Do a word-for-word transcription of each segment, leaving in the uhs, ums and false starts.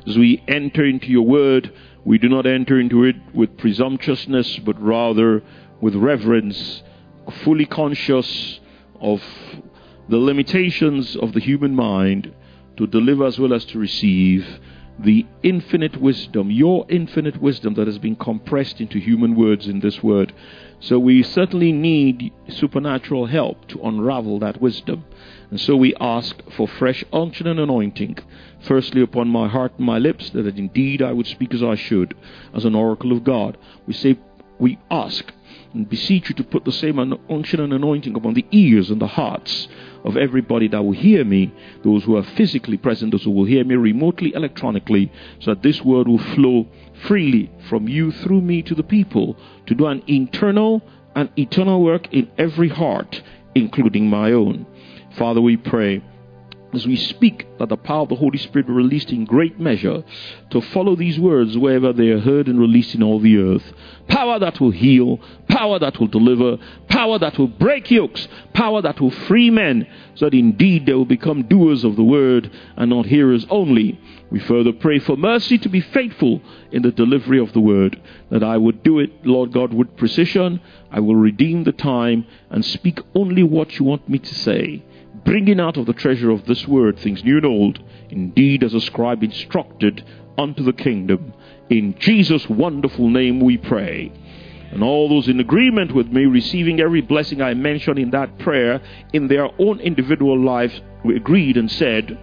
As we enter into your word, we do not enter into it with presumptuousness, but rather with reverence, fully conscious of the limitations of the human mind, to deliver as well as to receive the infinite wisdom, your infinite wisdom that has been compressed into human words in this word. So we certainly need supernatural help to unravel that wisdom. And so we ask for fresh unction and anointing, firstly upon my heart and my lips, that indeed I would speak as I should, as an oracle of God. We say, we ask and beseech you to put the same unction and anointing upon the ears and the hearts of everybody that will hear me, those who are physically present, those who will hear me remotely, electronically, so that this word will flow freely from you through me to the people, to do an internal and eternal work in every heart, including my own. Father, we pray, as we speak, that the power of the Holy Spirit be released in great measure to follow these words wherever they are heard and released in all the earth. Power that will heal, power that will deliver, power that will break yokes, power that will free men, so that indeed they will become doers of the word and not hearers only. We further pray for mercy to be faithful in the delivery of the word, that I would do it, Lord God, with precision. I will redeem the time and speak only what you want me to say, bringing out of the treasure of this word things new and old, indeed as a scribe instructed unto the kingdom. In Jesus' wonderful name we pray. And all those in agreement with me, receiving every blessing I mentioned in that prayer in their own individual lives, we agreed and said,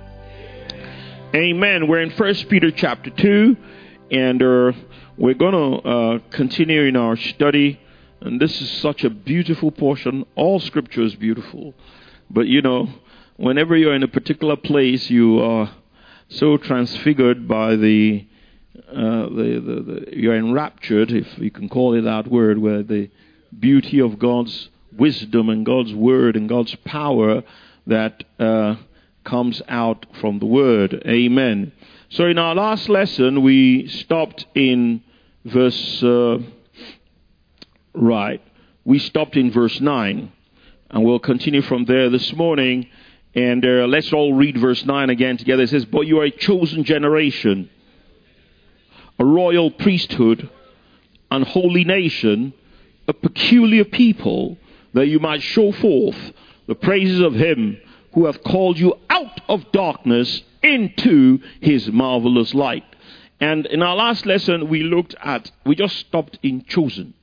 Amen. We're in First Peter chapter two, and uh, we're going to uh, continue in our study. And this is such a beautiful portion. All scripture is beautiful. But you know, whenever you're in a particular place, you are so transfigured by the, uh, the, the, the, you're enraptured, if you can call it that word, where the beauty of God's wisdom and God's word and God's power that uh, comes out from the word. Amen. So in our last lesson, we stopped in verse, uh, right, we stopped in verse nine. And we'll continue from there this morning. And uh, let's all read verse nine again together. It says, but you are a chosen generation, a royal priesthood, an holy nation, a peculiar people, that you might show forth the praises of him who hath called you out of darkness into his marvelous light. And in our last lesson, we looked at, we just stopped in chosen.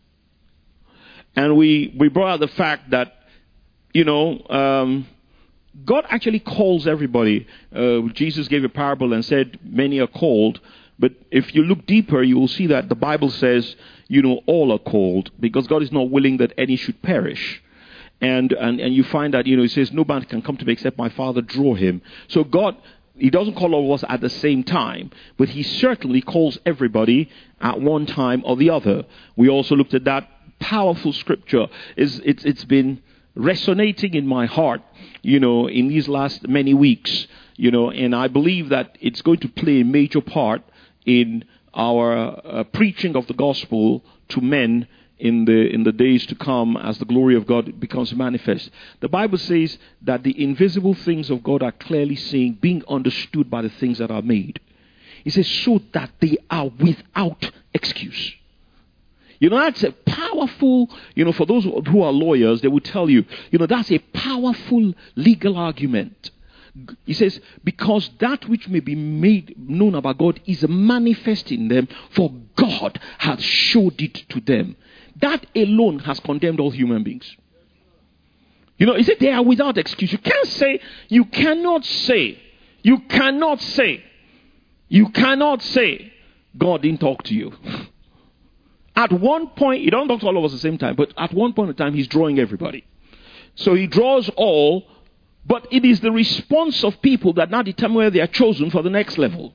And we, we brought out the fact that, you know, um, God actually calls everybody. Uh, Jesus gave a parable and said, many are called. But if you look deeper, you will see that the Bible says, you know, all are called, because God is not willing that any should perish. And, and, and you find that, you know, he says, no man can come to me except my Father draw him. So God, he doesn't call all of us at the same time, but he certainly calls everybody at one time or the other. We also looked at that powerful scripture. It's, it's, it's been resonating in my heart, you know, in these last many weeks, you know, and I believe that it's going to play a major part in our uh, preaching of the gospel to men in the in the days to come as the glory of God becomes manifest. The Bible says that the invisible things of God are clearly seen, being understood by the things that are made. He says, so that they are without excuse. You know, that's a powerful, you know, for those who are lawyers, they will tell you, you know, that's a powerful legal argument. He says, because that which may be made known about God is manifest in them, for God has showed it to them. That alone has condemned all human beings. You know, he said they are without excuse. You can't say, you cannot say, you cannot say, you cannot say, God didn't talk to you. At one point, he don't talk to all of us at the same time, but at one point in time, he's drawing everybody. So he draws all, but it is the response of people that now determine whether they are chosen for the next level.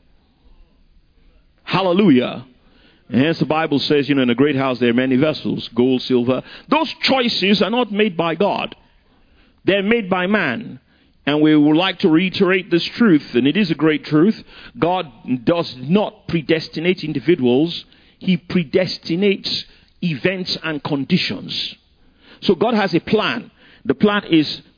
Hallelujah. And hence the Bible says, you know, in a great house there are many vessels, gold, silver. Those choices are not made by God. They're made by man. And we would like to reiterate this truth, and it is a great truth. God does not predestinate individuals. He predestinates events and conditions. So God has a plan. The plan is the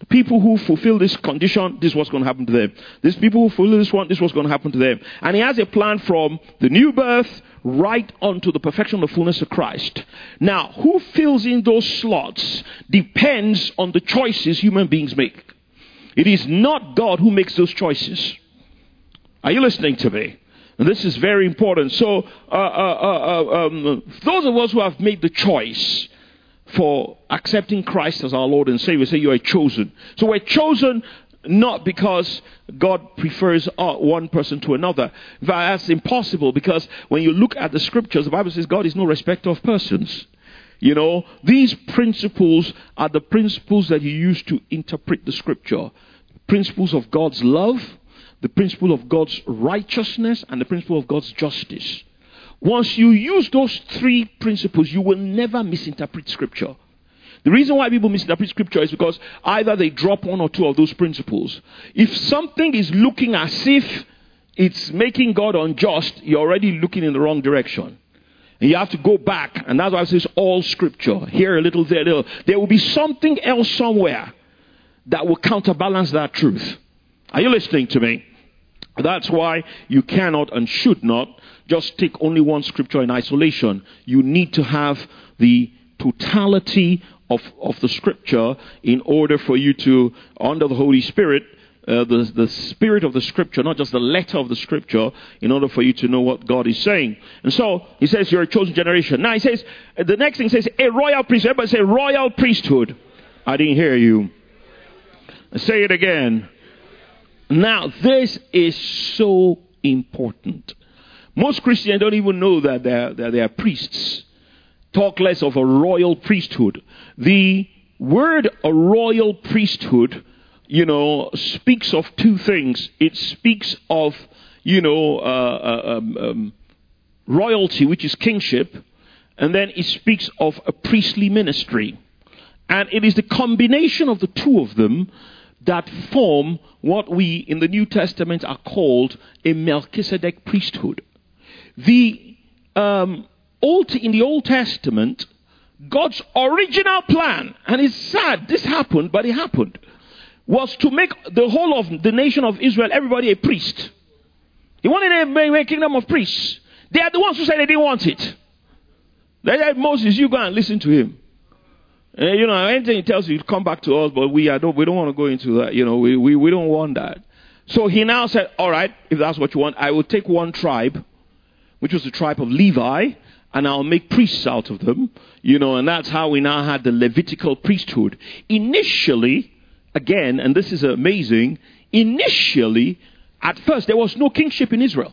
people who fulfill this condition, this is what's going to happen to them. These people who fulfill this one, this is what's going to happen to them. And he has a plan from the new birth right on to the perfection of the fullness of Christ. Now, who fills in those slots depends on the choices human beings make. It is not God who makes those choices. Are you listening to me? And this is very important. So, uh, uh, uh, um, those of us who have made the choice for accepting Christ as our Lord and Savior, say you are chosen. So we're chosen not because God prefers uh, one person to another. That's impossible, because when you look at the scriptures, the Bible says God is no respecter of persons. You know, these principles are the principles that you use to interpret the scripture. Principles of God's love, the principle of God's righteousness, and the principle of God's justice. Once you use those three principles, you will never misinterpret scripture. The reason why people misinterpret scripture is because either they drop one or two of those principles. If something is looking as if it's making God unjust, you're already looking in the wrong direction. And you have to go back, and that's why it says all scripture. Here a little, there a little. There will be something else somewhere that will counterbalance that truth. Are you listening to me? That's why you cannot and should not just take only one scripture in isolation. You need to have the totality of, of the scripture in order for you to, under the Holy Spirit, uh, the, the spirit of the scripture, not just the letter of the scripture, in order for you to know what God is saying. And so, he says you're a chosen generation. Now he says, the next thing says, a royal priesthood. Everybody say royal priesthood. I didn't hear you. Say it again. Now, this is so important. Most Christians don't even know that they're, that they're priests. Talk less of a royal priesthood. The word a royal priesthood, you know, speaks of two things. It speaks of, you know, uh, um, um, royalty, which is kingship. And then it speaks of a priestly ministry. And it is the combination of the two of them that form what we in the New Testament are called a Melchizedek priesthood. The um, old in the Old Testament, God's original plan, and it's sad this happened, but it happened, was to make the whole of the nation of Israel, everybody a priest. He wanted a, a kingdom of priests. They are the ones who said they didn't want it. They said, Moses, you go and listen to him. Uh, you know, anything he tells you, come back to us, but we are, don't, we don't want to go into that. You know, we, we, we don't want that. So he now said, all right, if that's what you want, I will take one tribe, which was the tribe of Levi, and I'll make priests out of them. You know, and that's how we now had the Levitical priesthood. Initially, again, and this is amazing, initially, at first, there was no kingship in Israel.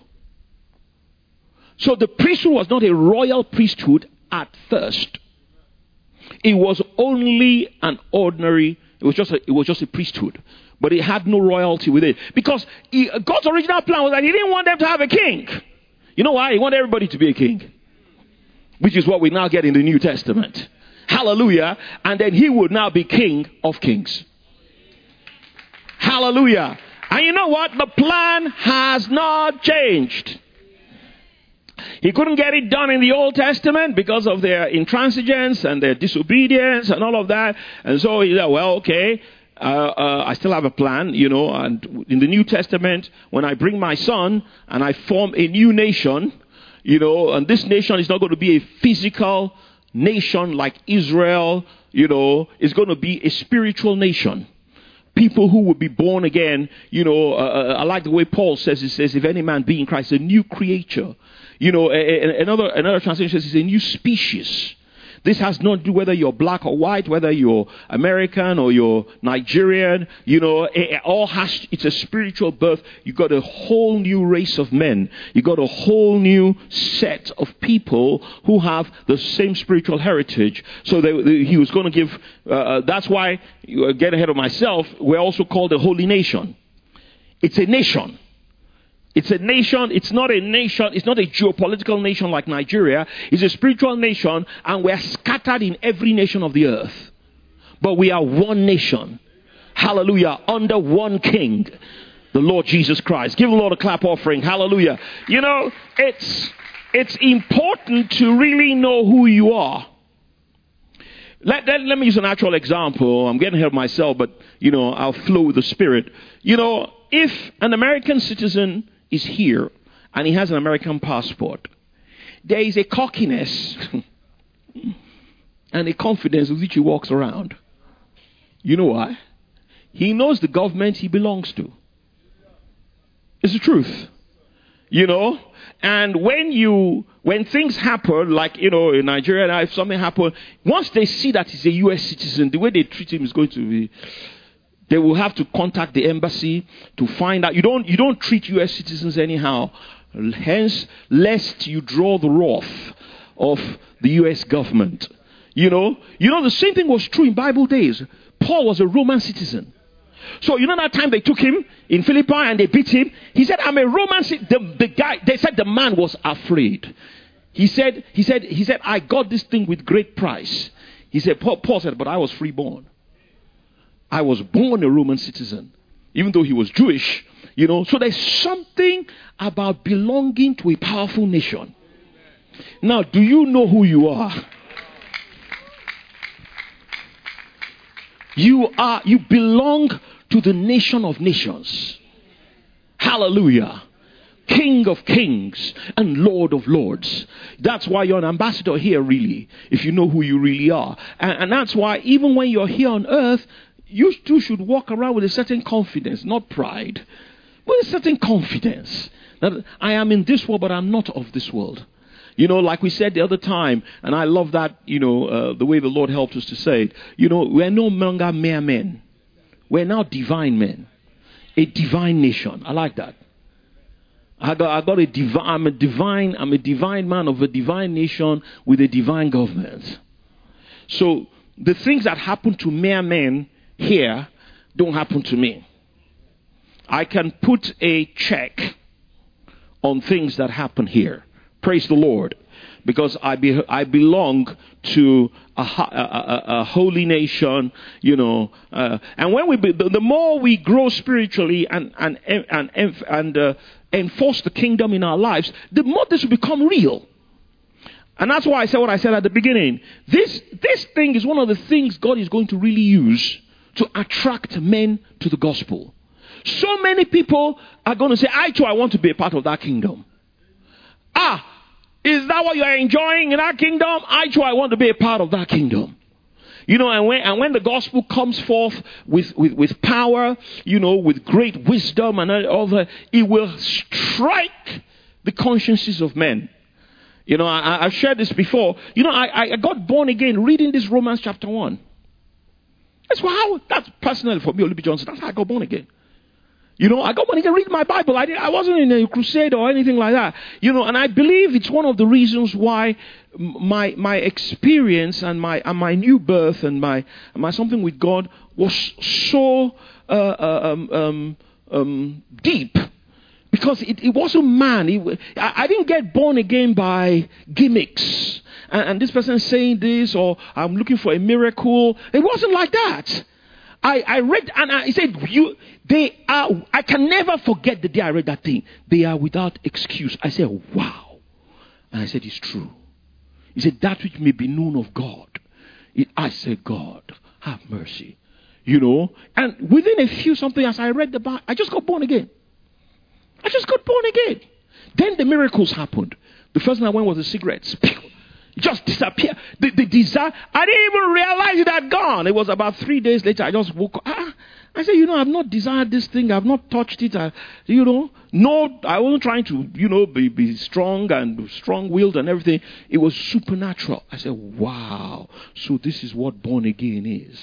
So the priesthood was not a royal priesthood at first. It was only an ordinary, it was just a, it was just a priesthood. But it had no royalty with it. Because he, God's original plan was that he didn't want them to have a king. You know why? He wanted everybody to be a king. Which is what we now get in the New Testament. Hallelujah. And then he would now be king of kings. Hallelujah. And you know what? The plan has not changed. He couldn't get it done in the Old Testament because of their intransigence and their disobedience and all of that. And so he said, well, okay, uh, uh, I still have a plan, you know. And in the New Testament, when I bring my son and I form a new nation, you know, and this nation is not going to be a physical nation like Israel, you know, it's going to be a spiritual nation. People who will be born again, you know, uh, I like the way Paul says, he says, if any man be in Christ, a new creature. You know, a, a, another another translation says it's a new species. This has not to do whether you're black or white, whether you're American or you're Nigerian. You know, it, it all has, it's a spiritual birth. You got a whole new race of men. You got a whole new set of people who have the same spiritual heritage. So they, they, he was going to give, uh, that's why, you get ahead of myself, we're also called a holy nation. It's a nation. It's a nation, it's not a nation, it's not a geopolitical nation like Nigeria. It's a spiritual nation, and we're scattered in every nation of the earth. But we are one nation. Hallelujah. Under one king, the Lord Jesus Christ. Give the Lord a clap offering. Hallelujah. You know, it's, it's important to really know who you are. Let, let, let me use an actual example. I'm getting ahead of myself, but, you know, I'll flow with the Spirit. You know, if an American citizen is here and he has an American passport, there is a cockiness and a confidence with which he walks around. You know why? He knows the government he belongs to. It's the truth. You know? And when you, when things happen, like, you know, in Nigeria, if something happens, once they see that he's a U S citizen, the way they treat him is going to be, they will have to contact the embassy to find out. You don't, you don't treat U S citizens anyhow. Hence, lest you draw the wrath of the U S government. You know? You know, the same thing was true in Bible days. Paul was a Roman citizen. So, you know that time they took him in Philippi and they beat him? He said, I'm a Roman citizen. The, the guy, they said the man was afraid. He said, he said, he said, I got this thing with great price. He said, Paul, Paul said, but I was freeborn. I was born a Roman citizen, even though he was Jewish, you know. So there's something about belonging to a powerful nation. Now, do you know who you are? You are, you belong to the nation of nations. Hallelujah. King of kings and Lord of lords. That's why you're an ambassador here, really, if you know who you really are. And, and that's why even when you're here on earth, you too should walk around with a certain confidence, not pride, with a certain confidence that I am in this world, but I'm not of this world. You know, like we said the other time, and I love that, you know, uh, the way the Lord helped us to say it. You know, we're no longer mere men. We're now divine men. A divine nation. I like that. I got, I got a divine, I'm a divine, I'm a divine man of a divine nation with a divine government. So, the things that happen to mere men here don't happen to me. I can put a check on things that happen here. Praise the Lord. Because I be, I belong to a, a, a, a holy nation, you know. Uh, and when we be, the, the more we grow spiritually and and and and, and uh, enforce the kingdom in our lives, the more this will become real. And that's why I said what I said at the beginning. This this thing is one of the things God is going to really use to attract men to the gospel. So many people are going to say, I too, I want to be a part of that kingdom. Ah, is that what you are enjoying in our kingdom? I too, I want to be a part of that kingdom. You know, and when, and when the gospel comes forth with, with, with power, you know, with great wisdom and all that, it will strike the consciences of men. You know, I, I've shared this before. You know, I, I got born again reading this Romans chapter one. That's how, that's personally for me, Olubie Johnson, that's how I got born again. You know, I got money to read my Bible. I, didn't, I wasn't in a crusade or anything like that. You know, and I believe it's one of the reasons why my my experience and my and my new birth and my and my something with God was so uh, um, um, um, deep. Because it, it wasn't man. It, I, I didn't get born again by gimmicks. And, and this person saying this, or I'm looking for a miracle. It wasn't like that. I, I read, and I said, "You, they are." I can never forget the day I read that thing. They are without excuse. I said, "Wow," and I said, "It's true." He said, "That which may be known of God." It, I said, "God, have mercy," you know. And within a few something, as I read the Bible, I just got born again. I just got born again. Then the miracles happened. The first thing I went was the cigarettes. It just disappeared. The, the desire, I didn't even realize it had gone. It was about three days later, I just woke up. Ah, I said, you know, I've not desired this thing. I've not touched it. I, you know, no, I wasn't trying to, you know, be, be strong and strong-willed and everything. It was supernatural. I said, wow. So this is what born again is.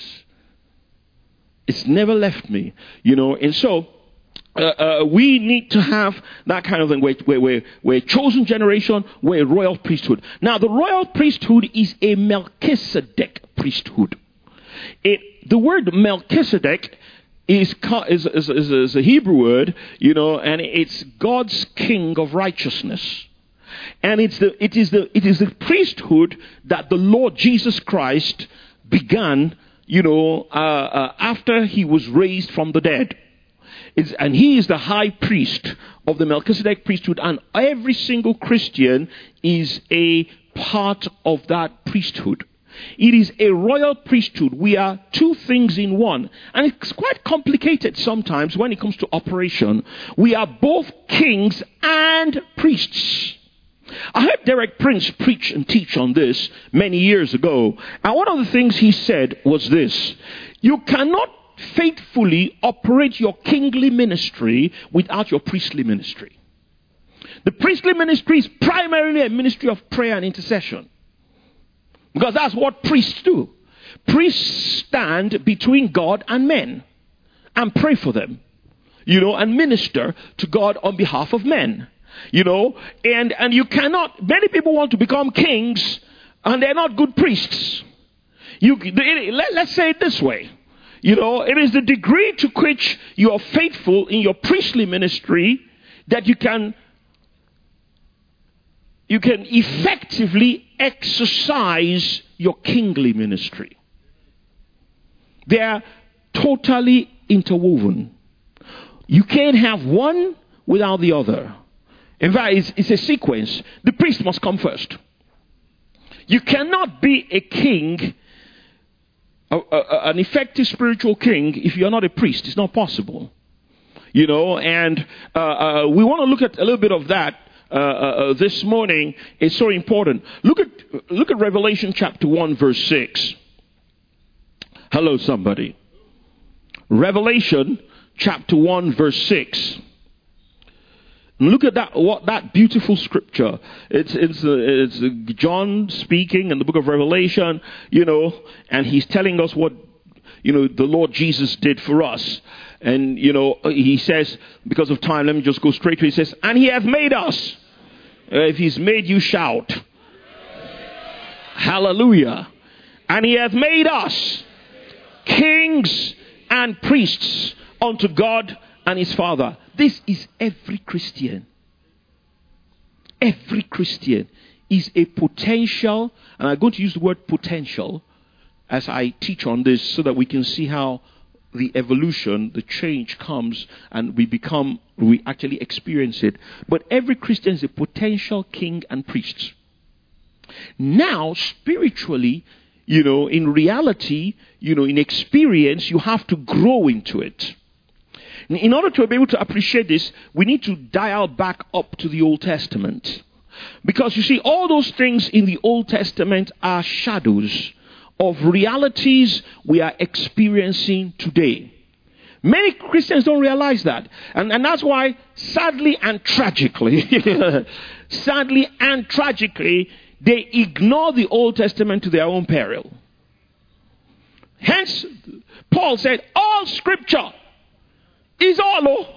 It's never left me, you know. And so, Uh, uh, we need to have that kind of thing. We're, we're, we're a chosen generation. We're a royal priesthood. Now, the royal priesthood is a Melchizedek priesthood. It, the word Melchizedek is, is, is, is, is a Hebrew word, you know, and it's God's king of righteousness. And it's the, it is the, it is the priesthood that the Lord Jesus Christ began, you know, uh, uh, after he was raised from the dead. It's, and he is the high priest of the Melchizedek priesthood, and every single Christian is a part of that priesthood. It is a royal priesthood. We are two things in one. And it's quite complicated sometimes when it comes to operation. We are both kings and priests. I heard Derek Prince preach and teach on this many years ago. And one of the things he said was this: you cannot faithfully operate your kingly ministry without your priestly ministry. The priestly ministry is primarily a ministry of prayer and intercession, because that's what priests do. Priests stand between God and men and pray for them, you know, and minister to God on behalf of men, you know, and, and you cannot, many people want to become kings and they're not good priests. You, let, let's say it this way. You know, it is the degree to which you are faithful in your priestly ministry that you can you can effectively exercise your kingly ministry. They are totally interwoven. You can't have one without the other. In fact, it's, it's a sequence. The priest must come first. You cannot be a king, a, a, an effective spiritual king, if you're not a priest. It's not possible. You know, and uh, uh, we want to look at a little bit of that uh, uh, this morning. It's so important. Look at look at Revelation chapter one, verse six. Hello, somebody. Revelation chapter one, verse six. Look at that, what that beautiful scripture. It's it's uh, it's uh, John speaking in the book of Revelation, you know, and he's telling us what, you know, the Lord Jesus did for us. And, you know, he says, because of time, let me just go straight to it. He says, and he hath made us. Uh, if he's made you, shout. Hallelujah. And he hath made us kings and priests unto God and his Father. This is every Christian. Every Christian is a potential, and I'm going to use the word potential as I teach on this so that we can see how the evolution, the change comes and we become, we actually experience it. But every Christian is a potential king and priest. Now, spiritually, you know, in reality, you know, in experience, you have to grow into it. In order to be able to appreciate this, we need to dial back up to the Old Testament. Because you see, all those things in the Old Testament are shadows of realities we are experiencing today. Many Christians don't realize that. And, and that's why, sadly and tragically, sadly and tragically, they ignore the Old Testament to their own peril. Hence, Paul said, all scripture is all, oh,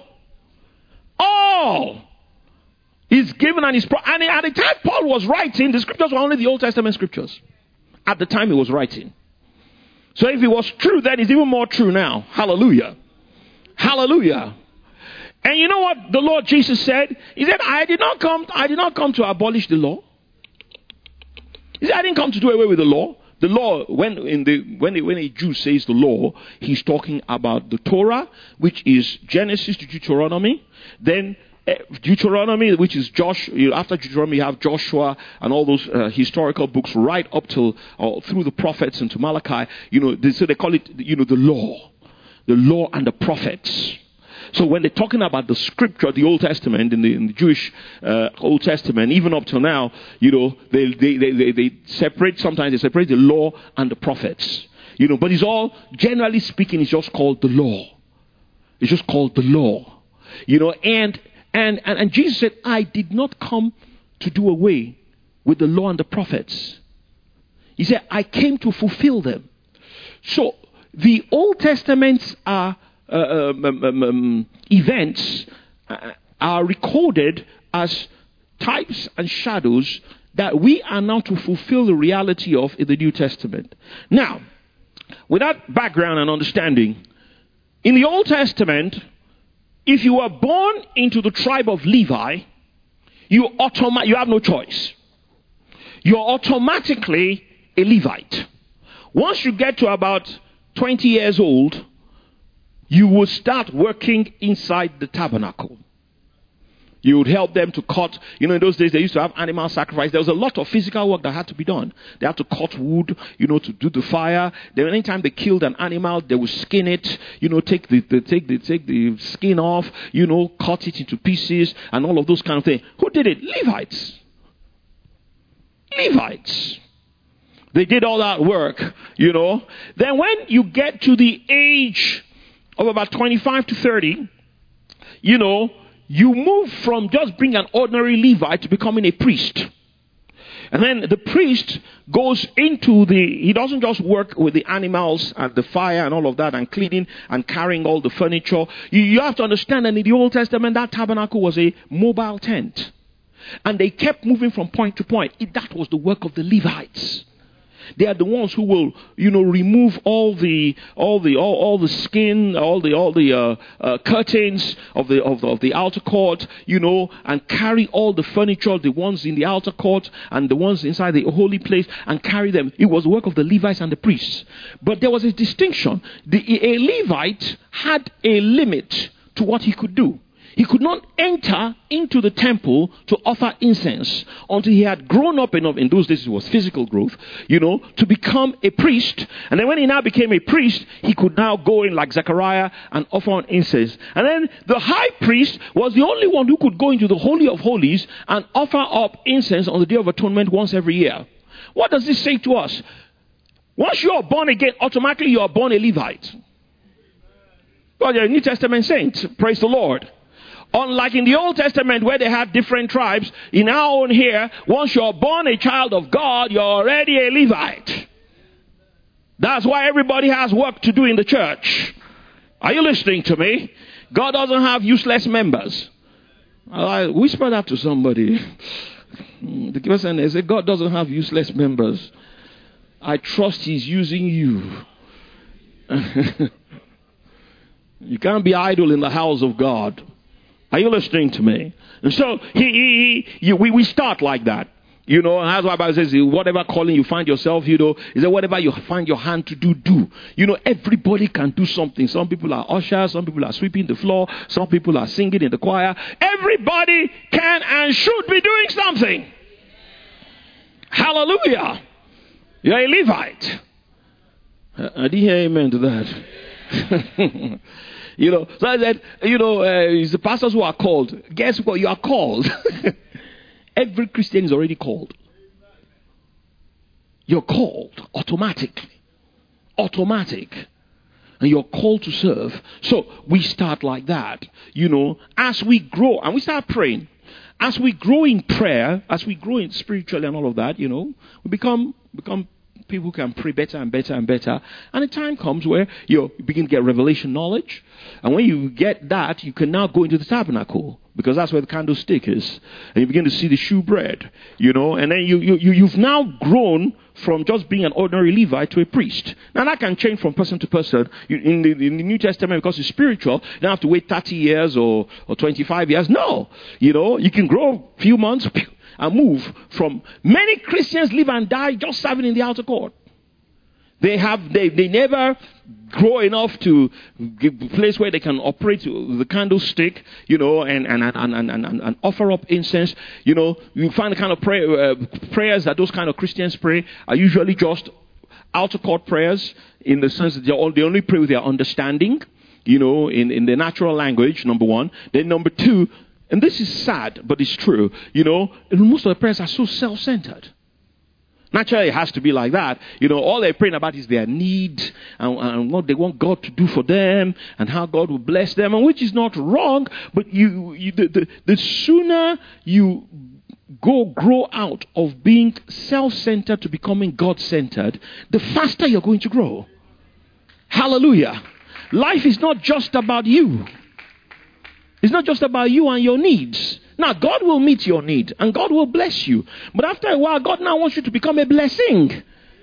all is given and is pro- and at the time Paul was writing, the scriptures were only the Old Testament scriptures. At the time he was writing. So if it was true then, it's even more true now. Hallelujah. Hallelujah. And you know what the Lord Jesus said? He said, I did not come, I did not come to abolish the law. He said, I didn't come to do away with the law. The law, when in the when a, when a Jew says the law, he's talking about the Torah, which is Genesis to Deuteronomy. Then uh, Deuteronomy, which is Josh. You know, after Deuteronomy, you have Joshua and all those uh, historical books, right up till uh, through the prophets and to Malachi. You know, they, so they call it, you know, the law, the law and the prophets. So when they're talking about the scripture, the Old Testament, in the, in the Jewish uh, Old Testament, even up till now, you know, they, they, they, they, they separate, sometimes they separate the law and the prophets. You know, but it's all, generally speaking, it's just called the law. It's just called the law. You know, and, and, and, and Jesus said, I did not come to do away with the law and the prophets. He said, I came to fulfill them. So, the Old Testaments are Uh, um, um, um, events uh, are recorded as types and shadows that we are now to fulfill the reality of in the New Testament. Now, with that background and understanding, in the Old Testament, if you were born into the tribe of Levi, you automa- you have no choice. You're automatically a Levite. Once you get to about twenty years old, you will start working inside the tabernacle. You would help them to cut. You know, in those days they used to have animal sacrifice. There was a lot of physical work that had to be done. They had to cut wood, you know, to do the fire. Then anytime they killed an animal, they would skin it, you know, take the, the take the take the skin off, you know, cut it into pieces and all of those kind of things. Who did it? Levites. Levites. They did all that work, you know. Then when you get to the age of about twenty-five to thirty, you know, you move from just being an ordinary Levite to becoming a priest. And then the priest goes into the, he doesn't just work with the animals and the fire and all of that and cleaning and carrying all the furniture. You, you have to understand that in the Old Testament, that tabernacle was a mobile tent. And they kept moving from point to point. It, that was the work of the Levites. They are the ones who will, you know, remove all the, all the, all, all the skin, all the, all the uh, uh, curtains of the, of the of the outer court, you know, and carry all the furniture, the ones in the outer court and the ones inside the holy place, and carry them. It was the work of the Levites and the priests. But there was a distinction. The, a Levite had a limit to what he could do. He could not enter into the temple to offer incense until he had grown up enough. In those days, it was physical growth, you know, to become a priest. And then when he now became a priest, he could now go in like Zechariah and offer on incense. And then the high priest was the only one who could go into the Holy of Holies and offer up incense on the Day of Atonement once every year. What does this say to us? Once you are born again, automatically you are born a Levite. Well, you're a New Testament saint. Praise the Lord. Unlike in the Old Testament where they had different tribes, in our own here, once you're born a child of God, you're already a Levite. That's why everybody has work to do in the church. Are you listening to me? God doesn't have useless members. I whisper that to somebody. The person they say, God doesn't have useless members. I trust He's using you. You can't be idle in the house of God. Are you listening to me? And so he, he, he you, we, we start like that. You know, and that's why the Bible says, whatever calling you find yourself, you know, is that whatever you find your hand to do, do. You know, everybody can do something. Some people are ushers, some people are sweeping the floor, some people are singing in the choir. Everybody can and should be doing something. Hallelujah. You're a Levite. I didn't hear amen to that. You know, so I said, you know, uh, it's the pastors who are called. Guess what? You are called. Every Christian is already called. You're called automatically. Automatic. And you're called to serve. So we start like that. You know, as we grow, and we start praying. As we grow in prayer, as we grow in spiritually and all of that, you know, we become become people who can pray better and better and better. And a time comes where you begin to get revelation knowledge. And when you get that, you can now go into the tabernacle. Because that's where the candlestick is. And you begin to see the shewbread. You know, and then you, you, you, you've now grown from just being an ordinary Levite to a priest. Now that can change from person to person. You, in, the, in the New Testament, because it's spiritual, you don't have to wait thirty years or, or twenty-five years. No. You know, you can grow a few months and move from. Many Christians live and die just serving in the outer court. They have, they, they never grow enough to give a place where they can operate the candlestick, you know, and, and, and, and, and, and offer up incense. You know, you find the kind of pray, uh, prayers that those kind of Christians pray are usually just outer court prayers, in the sense that they all, they only pray with their understanding, you know, in, in the natural language, number one. Then number two, and this is sad, but it's true, you know, most of the prayers are so self-centered. Naturally, it has to be like that. You know, all they're praying about is their need and, and what they want God to do for them and how God will bless them, and which is not wrong. But you, you the, the, the sooner you go grow out of being self-centered to becoming God-centered, the faster you're going to grow. Hallelujah. Life is not just about you. It's not just about you and your needs. Now, God will meet your need and God will bless you. But after a while, God now wants you to become a blessing.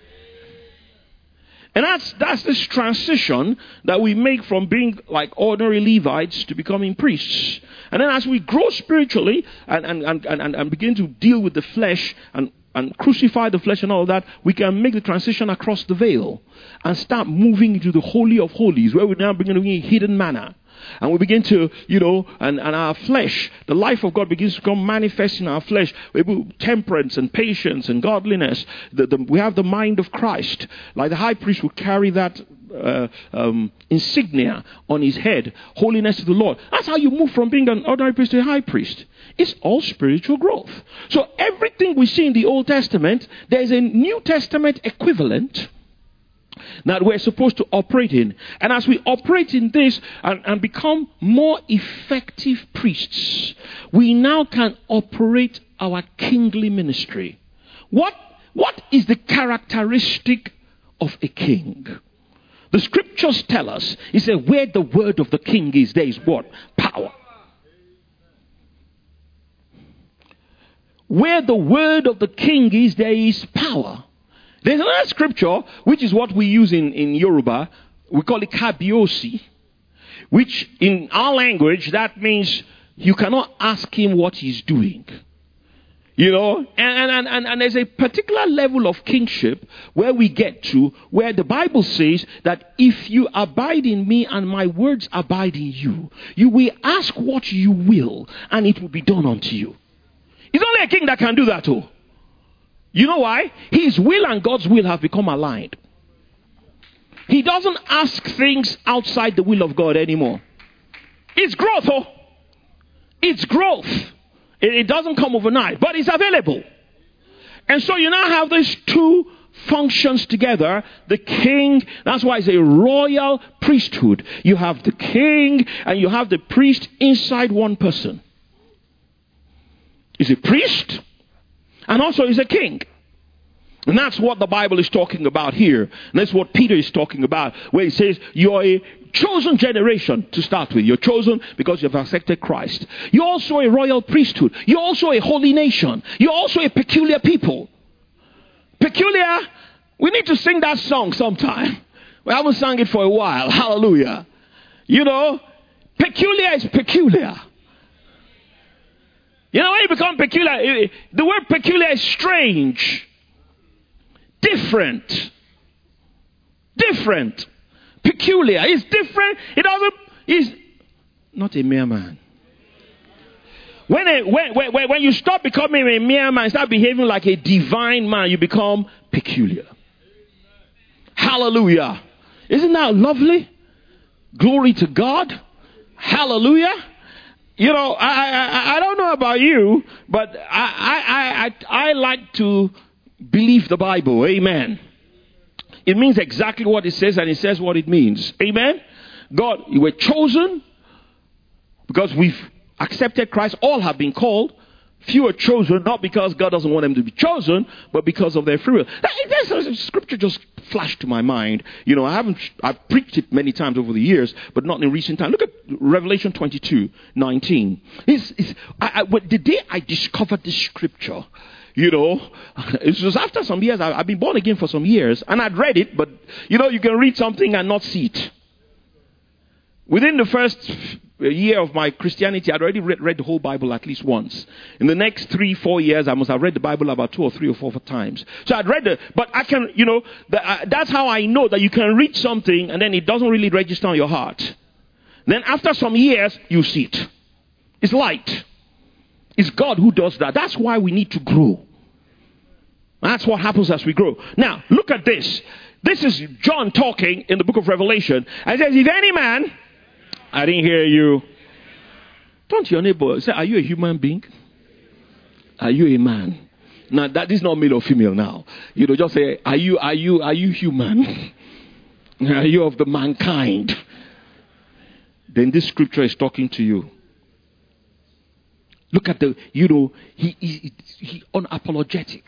And that's that's this transition that we make from being like ordinary Levites to becoming priests. And then as we grow spiritually and, and, and, and, and begin to deal with the flesh and, and crucify the flesh and all that, we can make the transition across the veil and start moving into the Holy of Holies, where we now begin to be hidden manna. And we begin to, you know, and, and our flesh, the life of God begins to become manifest in our flesh. We're able, temperance and patience and godliness. The, the, we have the mind of Christ. Like the high priest would carry that uh, um, insignia on his head, holiness to the Lord. That's how you move from being an ordinary priest to a high priest. It's all spiritual growth. So everything we see in the Old Testament, there's a New Testament equivalent that we're supposed to operate in. And as we operate in this and, and become more effective priests, we now can operate our kingly ministry. What, what is the characteristic of a king? The scriptures tell us, it says, where the word of the king is, there is what? Power. Where the word of the king is, there is power. There's another scripture, which is what we use in, in Yoruba. We call it kabiosi, which in our language, that means you cannot ask him what he's doing. You know, and, and, and, and there's a particular level of kingship where we get to, where the Bible says that if you abide in me and my words abide in you, you will ask what you will and it will be done unto you. It's only a king that can do that too. You know why? His will and God's will have become aligned. He doesn't ask things outside the will of God anymore. It's growth, oh. It's growth. It, it doesn't come overnight, but it's available. And so you now have these two functions together. The king, that's why it's a royal priesthood. You have the king and you have the priest inside one person. He's a priest. And also he's a king. And that's what the Bible is talking about here. And that's what Peter is talking about, where he says, you're a chosen generation to start with. You're chosen because you've accepted Christ. You're also a royal priesthood. You're also a holy nation. You're also a peculiar people. Peculiar, we need to sing that song sometime. We haven't sung it for a while. Hallelujah. You know, peculiar is peculiar. You know, when you become peculiar, the word peculiar is strange. Different. Different. Peculiar. It's different. It doesn't, it's not a mere man. When, a, when, when, when you stop becoming a mere man, start behaving like a divine man, you become peculiar. Hallelujah. Isn't that lovely? Glory to God. Hallelujah. You know, I, I I don't know about you, but I, I, I, I like to believe the Bible. Amen. It means exactly what it says and it says what it means. Amen. God, you were chosen because we've accepted Christ. All have been called. Few are chosen, not because God doesn't want them to be chosen, but because of their free will. That, that's a scripture just flashed to my mind. You know, I haven't, I've preached it many times over the years, but not in recent time. Look at Revelation twenty-two nineteen. It's, it's, I, I, the day I discovered this scripture, you know, it was after some years. I, I've been born again for some years, and I'd read it, but, you know, you can read something and not see it. Within the first year of my Christianity, I'd already read, read the whole Bible at least once. In the next three, four years, I must have read the Bible about two or three or four times. So I'd read it, but I can, you know, the, uh, that's how I know that you can read something and then it doesn't really register on your heart. Then after some years, you see it. It's light. It's God who does that. That's why we need to grow. That's what happens as we grow. Now, look at this. This is John talking in the book of Revelation. And it says, if any man... I didn't hear you. Turn to your neighbor. Say, are you a human being? Are you a man? Now, that is not male or female now. You know, just say, are you, are you, are you human? Are you of the mankind? Then this scripture is talking to you. Look at the, you know, he, he, he unapologetic.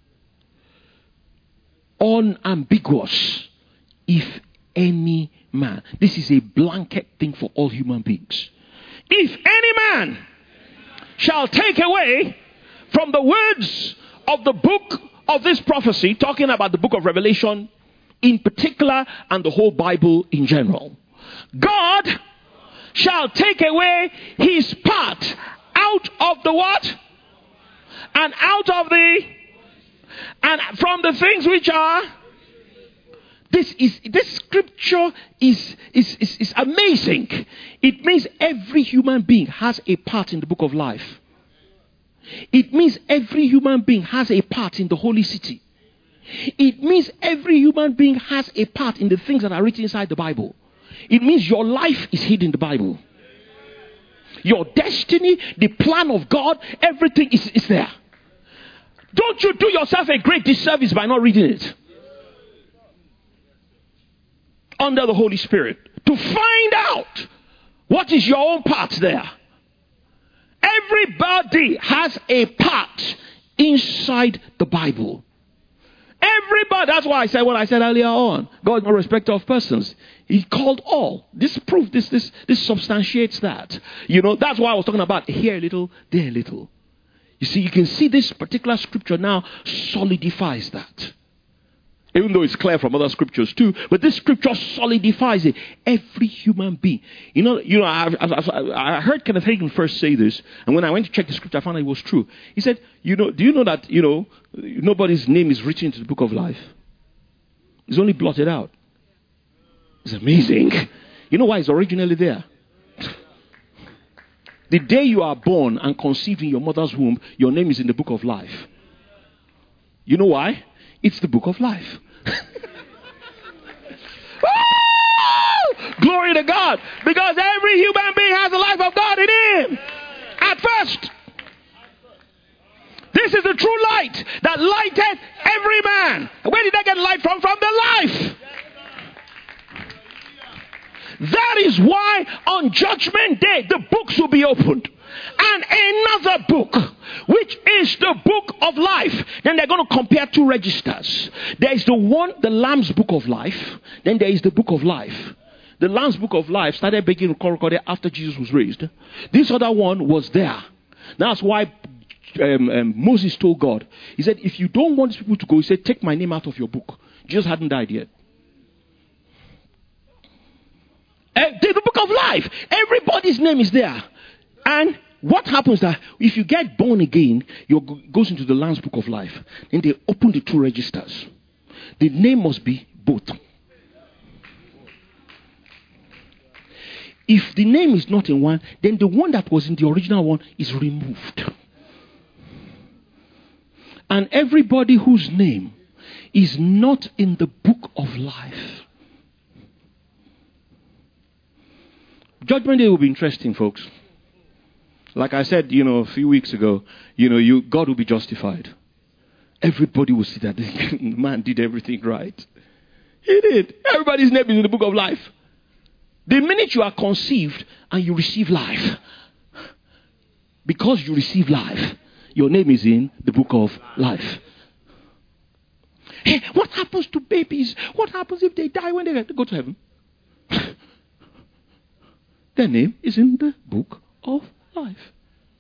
Unambiguous. If any man. This is a blanket thing for all human beings. If any man shall take away from the words of the book of this prophecy, talking about the book of Revelation in particular and the whole Bible in general, God shall take away his part out of the what? And out of the, and from the things which are, This is this scripture is, is, is, is amazing. It means every human being has a part in the book of life. It means every human being has a part in the holy city. It means every human being has a part in the things that are written inside the Bible. It means your life is hidden in the Bible. Your destiny, the plan of God, everything is, is there. Don't you do yourself a great disservice by not reading it. Under the Holy Spirit. To find out what is your own part there. Everybody has a part inside the Bible. Everybody. That's why I said what I said earlier on. God is no respecter of persons. He called all. This proof, this, this, this substantiates that. You know, that's why I was talking about here a little, there a little. You see, you can see this particular scripture now solidifies that. Even though it's clear from other scriptures too, but this scripture solidifies it. Every human being. You know, you know. I, I, I heard Kenneth Hagin first say this, and when I went to check the scripture, I found it was true. He said, "You know, do you know that you know nobody's name is written into the book of life? It's only blotted out." It's amazing. You know why it's originally there? The day you are born and conceived in your mother's womb, your name is in the book of life. You know why? It's the book of life. Glory to God. Because every human being has the life of God in him. At first. This is the true light that lighted every man. Where did they get light from? From the life. That is why on Judgment Day the books will be opened. And another book, which is the book of life. Then they're going to compare two registers. There is the one, the Lamb's book of life. Then there is the book of life. The Lamb's book of life started being recorded after Jesus was raised. This other one was there. That's why um, um, Moses told God, he said, if you don't want these people to go, he said, take my name out of your book. Jesus hadn't died yet. Uh, the book of life. Everybody's name is there. And what happens that if you get born again, you goes into the Lamb's book of life. Then they open the two registers. The name must be both. If the name is not in one, then the one that was in the original one is removed. And everybody whose name is not in the book of life. Judgment Day will be interesting, folks. Like I said, you know, a few weeks ago, you know, you God will be justified. Everybody will see that the man did everything right. He did. Everybody's name is in the book of life. The minute you are conceived and you receive life, because you receive life, your name is in the book of life. Hey, what happens to babies? What happens if they die when they go to heaven? Their name is in the book of life.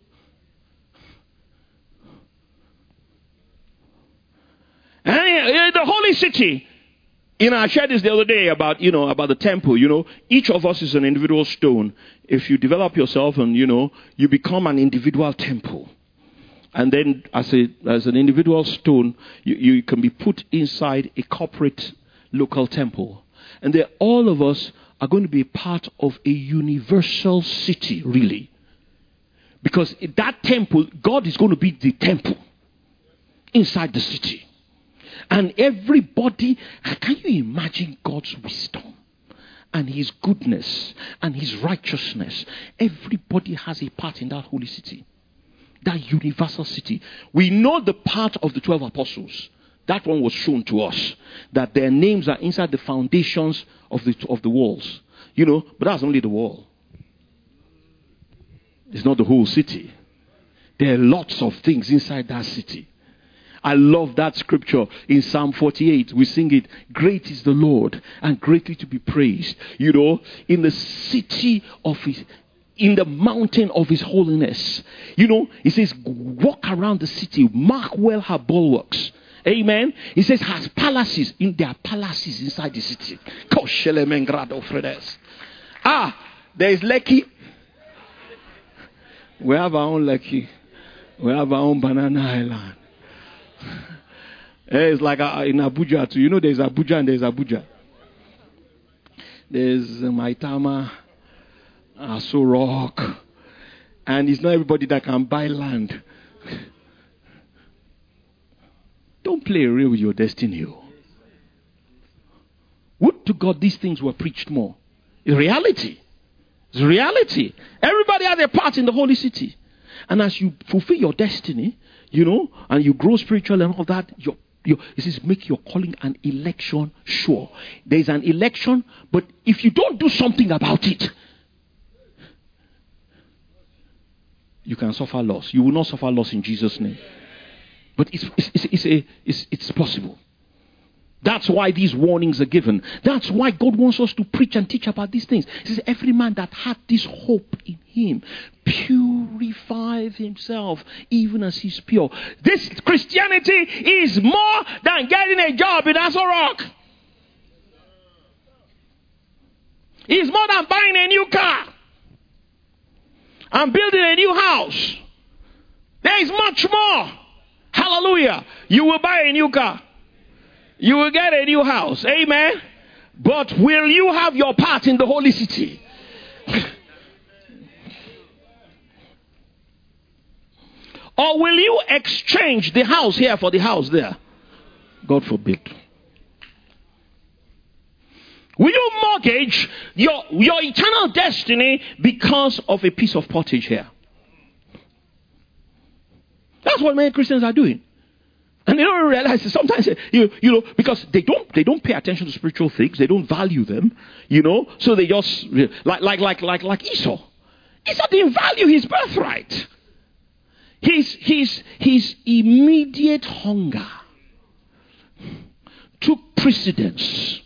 And the holy city, you know, I shared this the other day about, you know, about the temple. You know, each of us is an individual stone. If you develop yourself and, you know, you become an individual temple. And then as a as an individual stone, you, you can be put inside a corporate local temple. And then all of us are going to be part of a universal city, really. Because that temple, God is going to be the temple inside the city. And everybody, can you imagine God's wisdom and his goodness and his righteousness? Everybody has a part in that holy city, that universal city. We know the part of the twelve apostles. That one was shown to us, that their names are inside the foundations of the of the walls. You know, but that's only the wall. It's not the whole city. There are lots of things inside that city. I love that scripture in Psalm forty-eight. We sing it, great is the Lord and greatly to be praised. You know, in the city of his, in the mountain of his holiness. You know, he says, walk around the city, mark well her bulwarks. Amen. He says, has palaces. In there are palaces inside the city. Ah, there is Lekki. We have our own Lekki. We have our own Banana Island. It's like in Abuja too. You know there's Abuja and there's Abuja. there's Maitama, Aso Rock, and it's not everybody that can buy land. Don't play real with your destiny. Would to God these things were preached more. It's reality. It's reality. Everybody has a part in the holy city. And as you fulfill your destiny, you know, and you grow spiritual and all that, your You, it says make your calling an election sure. There is an election, but if you don't do something about it, you can suffer loss. You will not suffer loss in Jesus' name. But it's it's it's, it's, a, it's it's possible. That's why these warnings are given. That's why God wants us to preach and teach about these things. He says, every man that had this hope in him purifies himself even as he's pure. This Christianity is more than getting a job in Aso Rock. It's more than buying a new car and building a new house. There is much more. Hallelujah. You will buy a new car. You will get a new house. Amen. But will you have your part in the holy city? Or will you exchange the house here for the house there? God forbid. Will you mortgage your, your eternal destiny because of a piece of pottage here? That's what many Christians are doing. And they don't realize it. Sometimes, you, you know, because they don't, they don't pay attention to spiritual things. They don't value them, you know. So they just, like, like, like, like, like Esau. Esau didn't value his birthright. His, his, his immediate hunger took precedence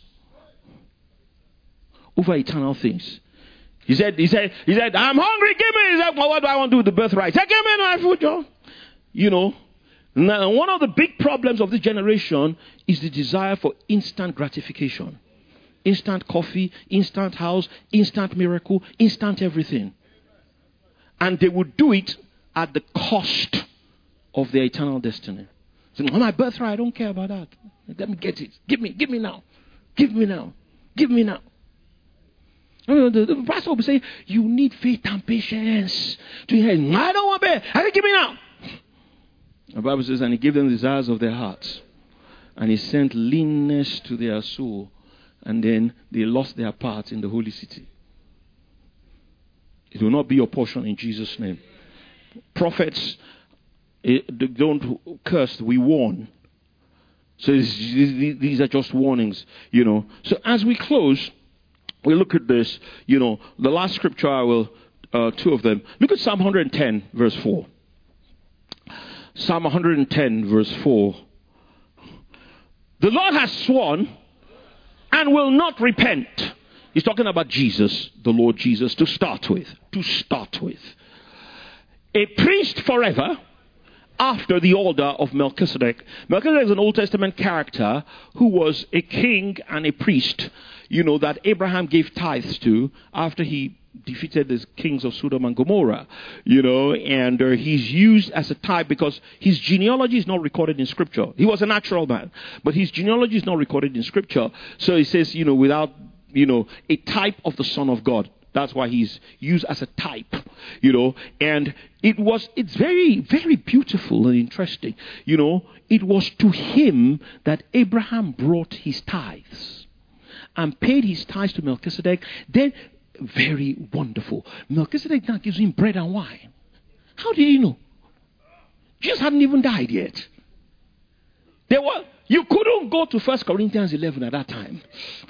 over eternal things. He said, he said, he said, I'm hungry. Give me. He said, well, what do I want to do with the birthright? He said, give me my food, John. You know. Now, one of the big problems of this generation is the desire for instant gratification. Instant coffee, instant house, instant miracle, instant everything. And they would do it at the cost of their eternal destiny. So, oh, my birthright, I don't care about that. Let me get it. Give me, give me now. Give me now. Give me now. The, the, the pastor will be saying, you need faith and patience to hear. I don't want to. I say, give me now. The Bible says, and he gave them the desires of their hearts. And he sent leanness to their soul. And then they lost their part in the holy city. It will not be your portion in Jesus' name. Prophets it, don't curse, we warn. So these are just warnings, you know. So as we close, we look at this, you know, the last scripture I will, uh, two of them. Look at Psalm one ten, verse four. Psalm one ten, verse four. The Lord has sworn and will not repent. He's talking about Jesus, the Lord Jesus, to start with. To start with. A priest forever after the order of Melchizedek. Melchizedek is an Old Testament character who was a king and a priest, you know, that Abraham gave tithes to after he defeated the kings of Sodom and Gomorrah, you know, and uh, he's used as a type because his genealogy is not recorded in Scripture. He was a natural man, but his genealogy is not recorded in Scripture. So he says, you know, without, you know, a type of the Son of God. That's why he's used as a type, you know, and it was, it's very, very beautiful and interesting. You know, it was to him that Abraham brought his tithes and paid his tithes to Melchizedek. Then, very wonderful. Melchizedek now gives him bread and wine. How do you know? Jesus hadn't even died yet. There were, you couldn't go to First Corinthians eleven at that time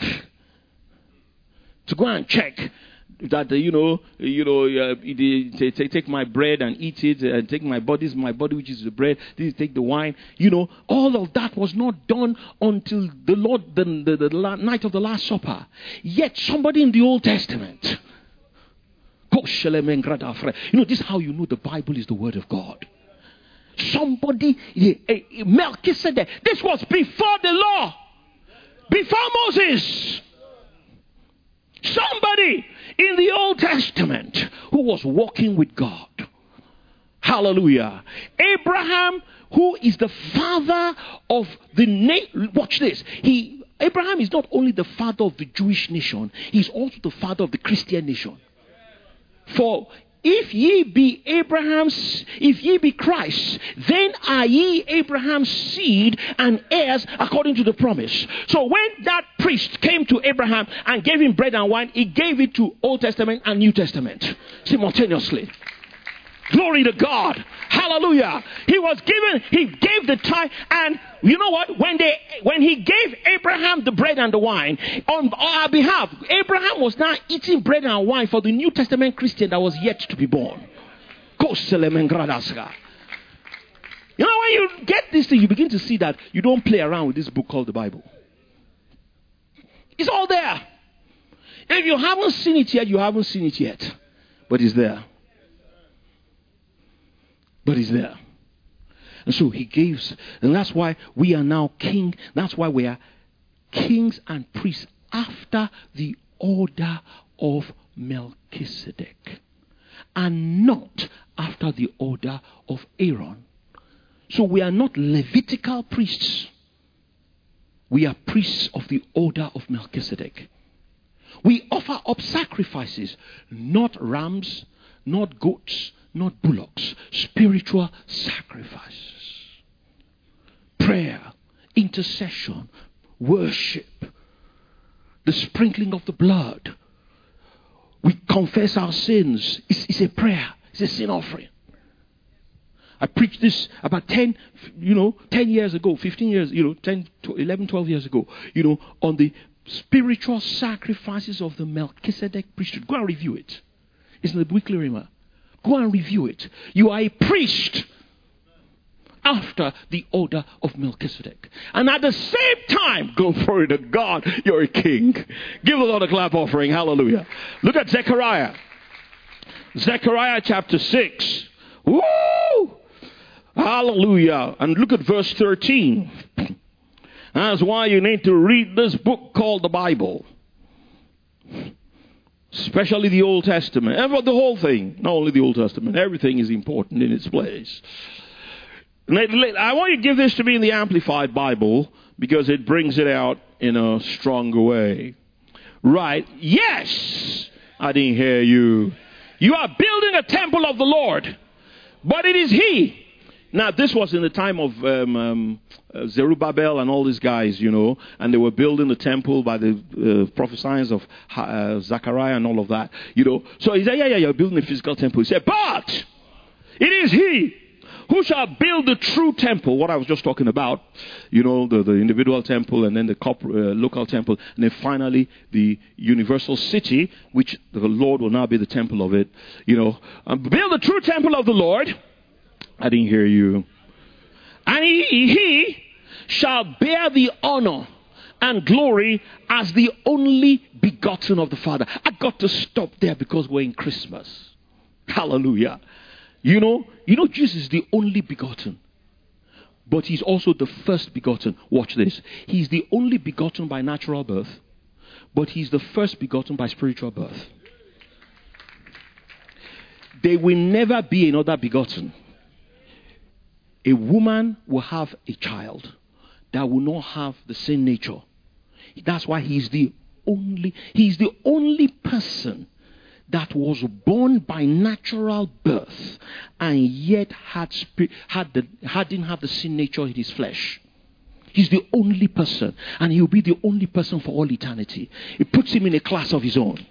to go and check that, uh, you know, you know, uh, they, they take my bread and eat it, and take my body, my body which is the bread, this take the wine. You know, all of that was not done until the Lord, the, the, the night of the Last Supper. Yet somebody in the Old Testament, you know, this is how you know the Bible is the Word of God. Somebody, Melchizedek, this was before the law, before Moses. Somebody in the Old Testament who was walking with God. Hallelujah. Abraham, who is the father of the nation. Watch this. He Abraham is not only the father of the Jewish nation, he's also the father of the Christian nation. For if ye be Abraham's, if ye be Christ, then are ye Abraham's seed and heirs according to the promise. So when that priest came to Abraham and gave him bread and wine, he gave it to Old Testament and New Testament simultaneously. Glory to God. Hallelujah. He was given, he gave the tithe, and you know what? When they, when he gave Abraham the bread and the wine on our behalf, Abraham was now eating bread and wine for the New Testament Christian that was yet to be born. You know, when you get this thing, you begin to see that you don't play around with this book called the Bible. It's all there. If you haven't seen it yet, you haven't seen it yet. But it's there. But he's there. And so he gives. And that's why we are now king. That's why we are kings and priests after the order of Melchizedek. And not after the order of Aaron. So we are not Levitical priests. We are priests of the order of Melchizedek. We offer up sacrifices, not rams, not goats, not bullocks, spiritual sacrifices. Prayer, intercession, worship, the sprinkling of the blood. We confess our sins. It's, it's a prayer. It's a sin offering. I preached this about ten, you know, ten years ago, fifteen years, you know, ten, eleven, twelve years ago, you know, on the spiritual sacrifices of the Melchizedek priesthood. Go and review it. It's in the weekly Rhema. Go and review it. You are a priest after the order of Melchizedek. And at the same time, glory to God, you're a king. Give the Lord a clap offering. Hallelujah. Look at Zechariah. Zechariah chapter six. Woo! Hallelujah. And look at verse thirteen. That's why you need to read this book called the Bible. Especially the Old Testament. And the whole thing. Not only the Old Testament. Everything is important in its place. I want you to give this to me in the Amplified Bible because it brings it out in a stronger way. Right. Yes. I didn't hear you. You are building a temple of the Lord. But it is He. Now, this was in the time of um, um, uh, Zerubbabel and all these guys, you know, and they were building the temple by the uh, prophesyings of uh, Zechariah and all of that, you know. So he said, yeah, yeah, you're building a physical temple. He said, but it is He who shall build the true temple, what I was just talking about, you know, the, the individual temple and then the corporate, uh, local temple, and then finally the universal city, which the Lord will now be the temple of it, you know. Um, build the true temple of the Lord. I didn't hear you. And he, he shall bear the honor and glory as the only begotten of the Father. I got to stop there because we're in Christmas. Hallelujah. You know, you know Jesus is the only begotten. But He's also the first begotten. Watch this. He's the only begotten by natural birth. But He's the first begotten by spiritual birth. There will never be another begotten. A woman will have a child that will not have the same nature. That's why he's the only, he's the only person that was born by natural birth and yet had spirit, had the, had didn't have the sin nature in his flesh. He's the only person, and he'll be the only person for all eternity. It puts him in a class of his own.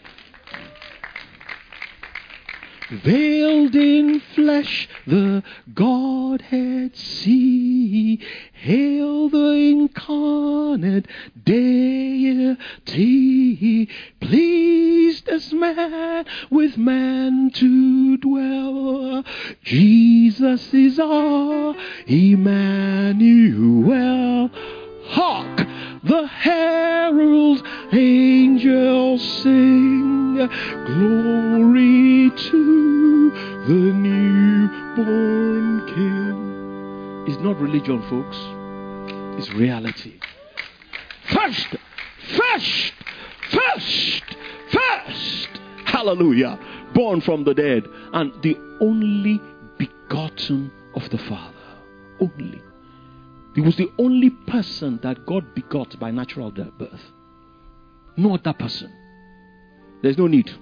Veiled in flesh, the Godhead see. Hail the incarnate deity. Pleased as man with man to dwell. Jesus is our Emmanuel. Hark! The herald angels sing glory to the newborn King. It's not religion, folks. It's reality. First, first, first, first. Hallelujah. Born from the dead and the only begotten of the Father. Only. He was the only person that God begot by natural birth. No other person. There's no need.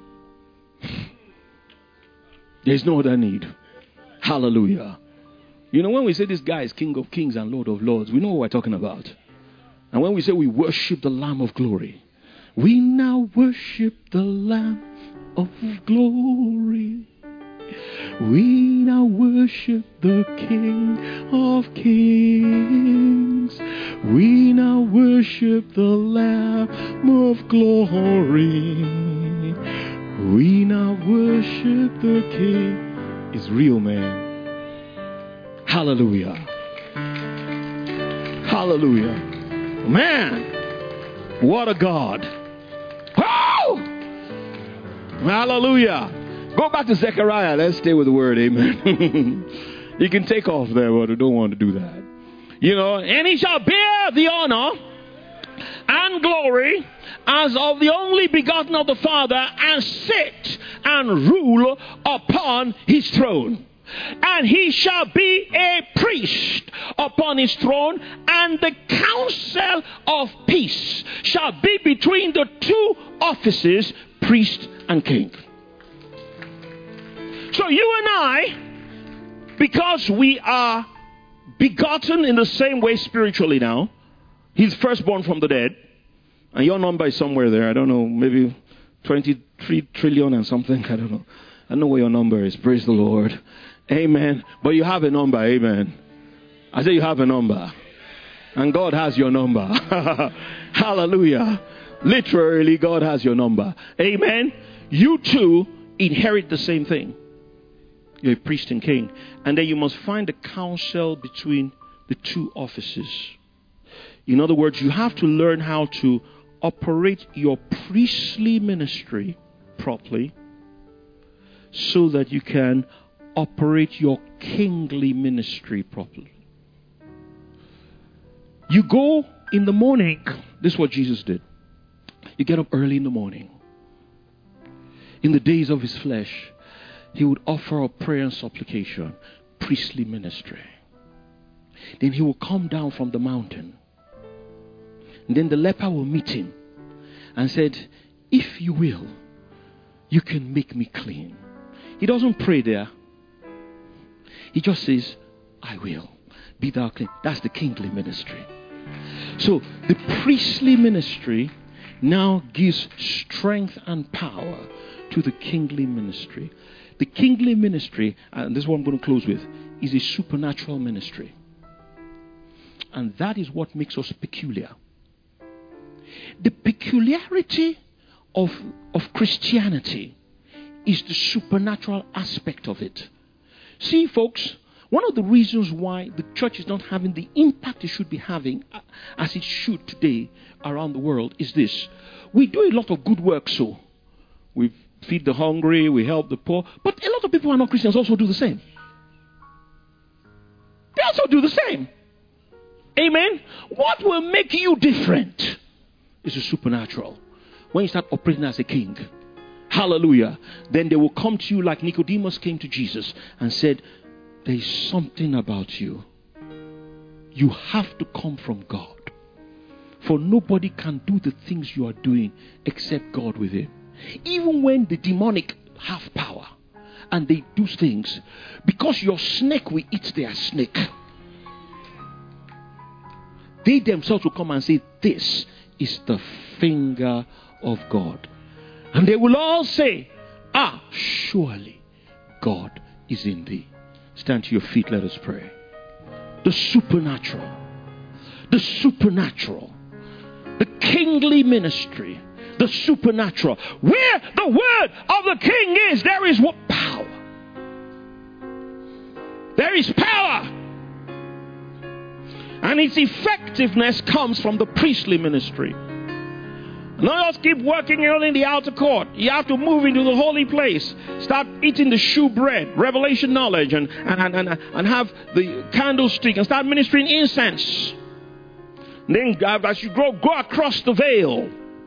There's no other need. Hallelujah. You know, when we say this guy is King of Kings and Lord of Lords, we know what we're talking about. And when we say we worship the Lamb of Glory, we now worship the Lamb of Glory. We now worship the King of Kings. We now worship the Lamb of Glory. We now worship the King. It's real, man. Hallelujah. Hallelujah. Man, what a God. Oh! Hallelujah. Go back to Zechariah. Let's stay with the word. Amen. You can take off there, but I don't want to do that. You know, and he shall bear the honor and glory as of the only begotten of the Father, and sit and rule upon his throne. And he shall be a priest upon his throne, and the counsel of peace shall be between the two offices, priest and king. So you and I, because we are begotten in the same way spiritually now, he's firstborn from the dead, and your number is somewhere there. I don't know, maybe twenty-three trillion and something. I don't know. I don't know where your number is. Praise the Lord. Amen. But you have a number. Amen. I say you have a number. And God has your number. Hallelujah. Literally, God has your number. Amen. You too inherit the same thing. You're a priest and king. And then you must find a counsel between the two offices. In other words, you have to learn how to operate your priestly ministry properly so that you can operate your kingly ministry properly. You go in the morning. This is what Jesus did. You get up early in the morning. In the days of his flesh, he would offer up prayer and supplication, priestly ministry. Then he will come down from the mountain. And then the leper will meet him and said, if you will, you can make me clean. He doesn't pray there. He just says, I will. Be thou clean. That's the kingly ministry. So the priestly ministry now gives strength and power to the kingly ministry. The kingly ministry, and this is what I'm going to close with, is a supernatural ministry. And that is what makes us peculiar. The peculiarity of, of Christianity is the supernatural aspect of it. See, folks, one of the reasons why the church is not having the impact it should be having as it should today around the world is this. We do a lot of good work, so we feed the hungry, we help the poor, but a lot of people who are not Christians also do the same. They also do the same. Amen? What will make you different is the supernatural. When you start operating as a king, hallelujah, then they will come to you like Nicodemus came to Jesus and said, there is something about you. You have to come from God. For nobody can do the things you are doing except God with him. Even when the demonic have power and they do things, because your snake will eat their snake, they themselves will come and say, this is the finger of God. And they will all say, ah, surely God is in thee. Stand to your feet, let us pray. The supernatural, the supernatural, the kingly ministry, the supernatural. Where the word of the king is, there is what? Power. There is power. And its effectiveness comes from the priestly ministry. Not just keep working only in the outer court. You have to move into the holy place. Start eating the shoe bread, revelation knowledge, and, and, and, and have the candlestick and start ministering incense. And then as you grow, go across the veil.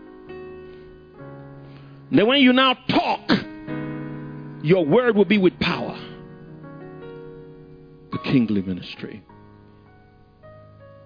And then when you now talk, your word will be with power. The kingly ministry.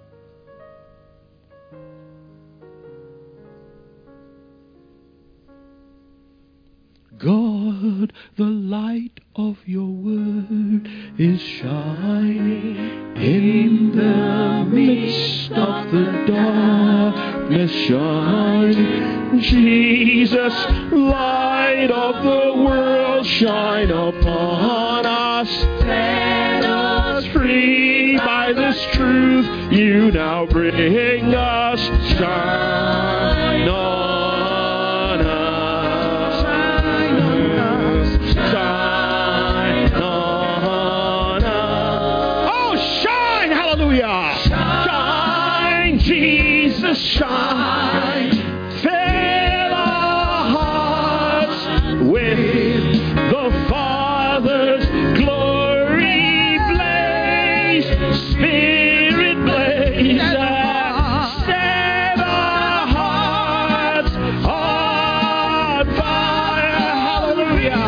Lord, the light of your word is shining in the midst of the darkness. Shine, Jesus, light of the world, shine upon us. Set us free by this truth you now bring us. Shine on us. Shine on us. Shine on us. Oh, shine! Hallelujah! Shine, Jesus, shine. Fill our hearts with the Father's glory blaze. Spirit blaze. Set our hearts on fire. Hallelujah.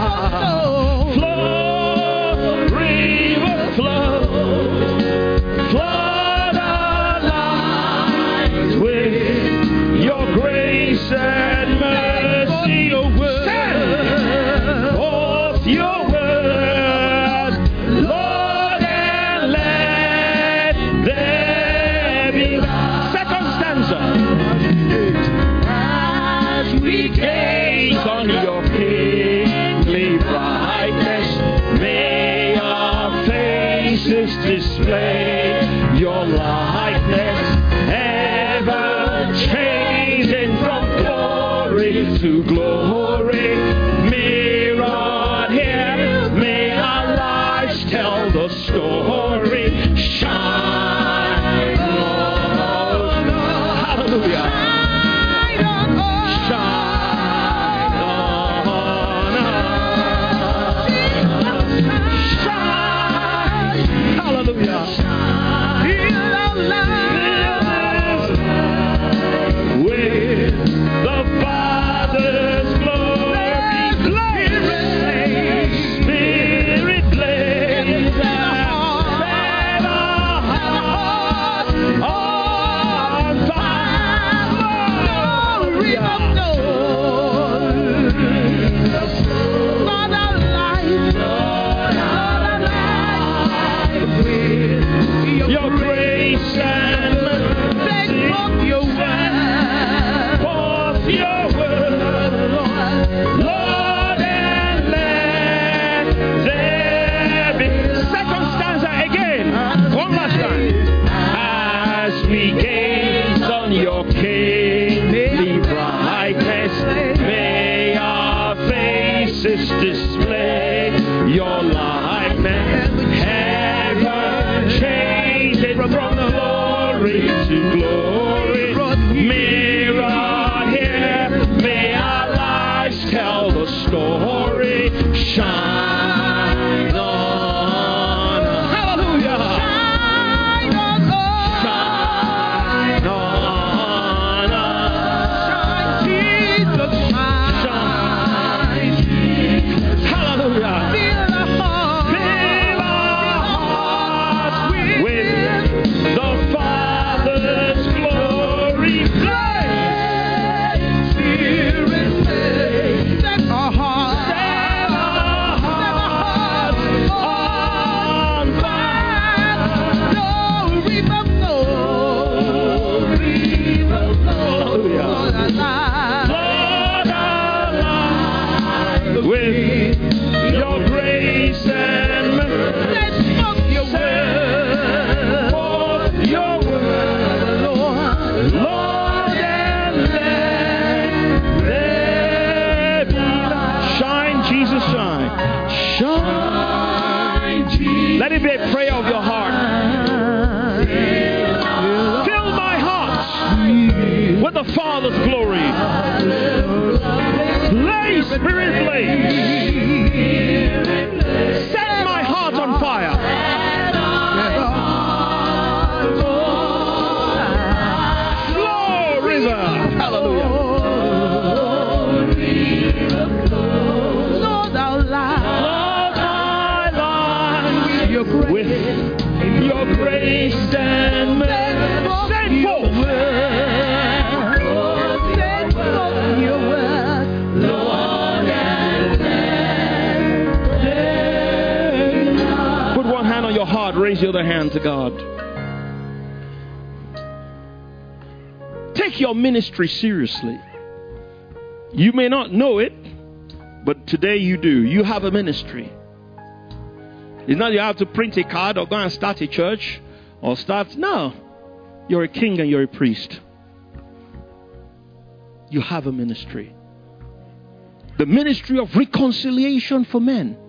Flow, river flow. Flood our lives with your grace and mercy. Send forth your word, Lord, and let there be. Second stanza. As we gaze on your kingly brightness, may our faces display your likeness, ever changing from glory to glory. Mirrored here, may our lives tell the story. Shine, Lord. Hallelujah. Shine on us. Shine. Hallelujah. Fill our lives with the Father's glory. Spirit blaze. Set our hearts on fire. Lord, our life, Lord, our life with your grace and mercy. Forth your word, forth your word, Lord, and let there be. Second stanza again. One last time. As we gaze on your kingly brightness, may our faces display your likeness, ever changing from glory to glory. Mirror here, may our lives tell the story. Shine on us. Hallelujah. Shine on us. Shine on us. Shine, Jesus, shine. Hallelujah. Fill our hearts. Fill our hearts with the Father's glory. Blaze. Spirit blaze. Set our hearts. Set our hearts on fire. Glory of glory. Hallelujah. Lord, our lives. Lord, our lives with your grace and mercy. Set forth your word. Forth your word, Lord. Lord, and let there be light. Shine, Jesus, shine. Shine, Jesus. Let it be a prayer of your heart. Fill my heart with the Father's glory. Blaze, Spirit blaze. Set my heart on fire. Flow, river. Hallelujah. Lord, our lives. Lord, our lives. With your grace and mercy. Send forth. Send forth your word, Lord, and raise your other hand to God. Take your ministry seriously. You may not know it, but today you do. You have a ministry. It's not you have to print a card or go and start a church or start. No. You're a king and you're a priest. You have a ministry. The ministry of reconciliation for men.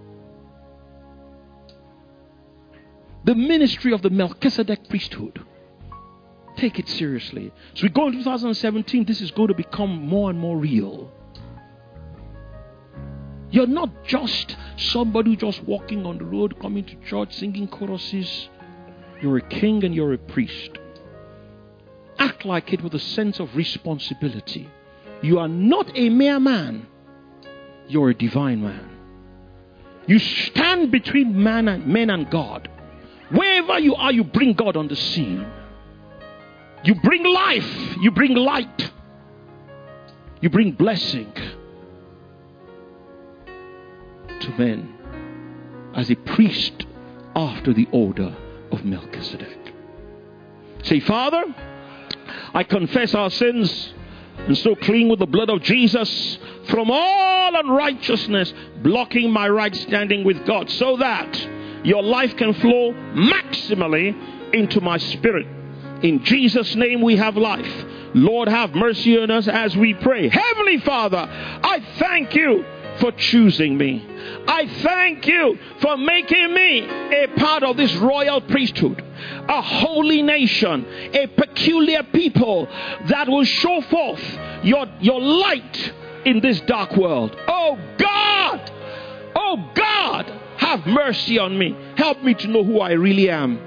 The ministry of the Melchizedek priesthood. Take it seriously. So we go in two thousand seventeen, this is going to become more and more real. You're not just somebody just walking on the road, coming to church, singing choruses. You're a king and you're a priest. Act like it with a sense of responsibility. You are not a mere man. You're a divine man. You stand between man and men and God. Wherever you are, you bring God on the scene. You bring life. You bring light. You bring blessing to men as a priest after the order of Melchizedek. Say, Father, I confess our sins and so clean with the blood of Jesus from all unrighteousness, blocking my right standing with God, so that your life can flow maximally into my spirit. In Jesus' name we have life. Lord, have mercy on us as we pray. Heavenly Father, I thank you for choosing me. I thank you for making me a part of this royal priesthood, a holy nation, a peculiar people that will show forth your, your light in this dark world. Oh God, oh God, have mercy on me. Help me to know who I really am.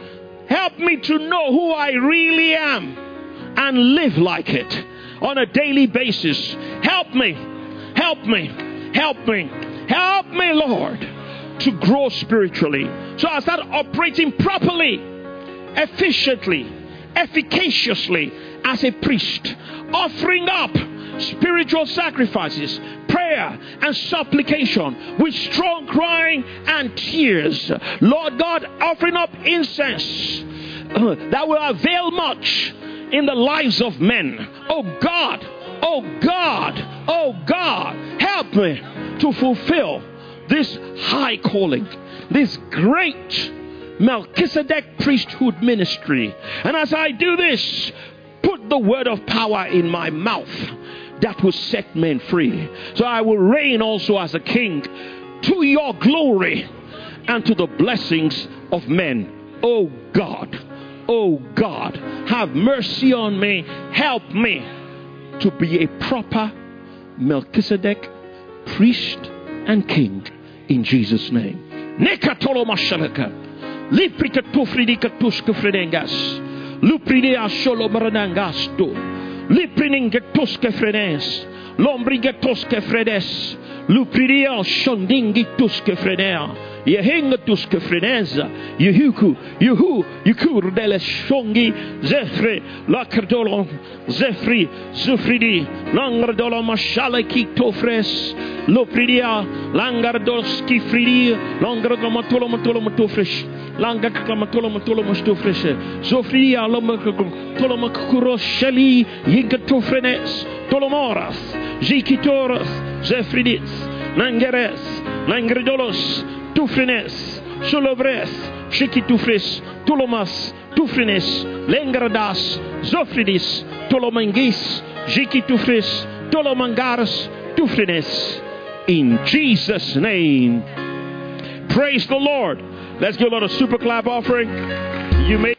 Help me to know who I really am and live like it on a daily basis. Help me, help me, help me, help me, Lord, to grow spiritually. So I start operating properly, efficiently, efficaciously as a priest, offering up spiritual sacrifices, prayer and supplication with strong crying and tears. Lord God, offering up incense uh, that will avail much in the lives of men. Oh God, oh God, oh God, help me to fulfill this high calling, this great Melchizedek priesthood ministry. And as I do this, put the word of power in my mouth that will set men free. So I will reign also as a king to your glory and to the blessings of men. Oh God, oh God, have mercy on me. Help me to be a proper Melchizedek priest and king in Jesus' name. Nekatolo mashalaka. Liprika tufridika tuska fredengas. Lupridea solo maranangasto. Lipriningetuske fredes, lombrigetuske fredes, lupridia shondingituske fredea, yehingetuske fredeza, yehuku, yehu, yukur dele shongi, zefre, lakardolo, zefri, zufridi, langardolo mashalaki tofres, lupridia, langardoski fridi, langardolo matolo matolo matofresh. Langa kamatolo matolo mastofreshe. Sofria lomakuro tolomakurosheli yigatofrenes tolomoras jikitoras zefridis nangeres nangredolos tufrenes solovres shikitufres tolomas tufrenes lengradas zofridis tolomangis jikitufres tolomangaras tufrenes. In Jesus' name, praise the Lord. Let's give a little super clap offering. You may